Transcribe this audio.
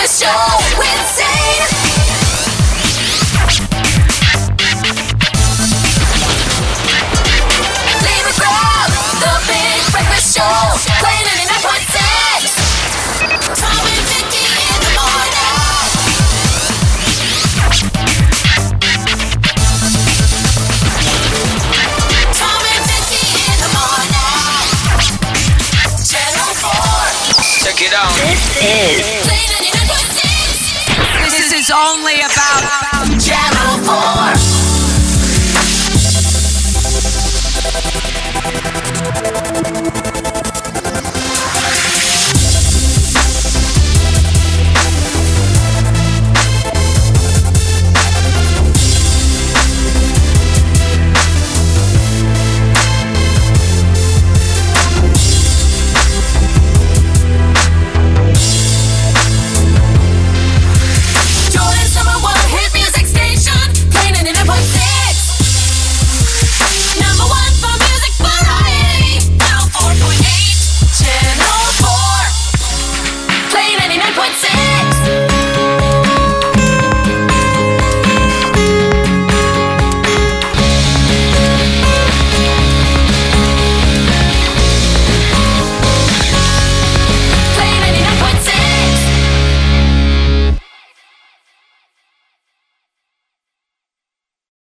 Breakfast Show with Zayn. David Brown, the Big Breakfast Show, playing 99.6. Tom and Vicky in the morning. Tom and Vicky in the morning. Channel 4. Check it out. Playing 99.6. This is only about Channel 4.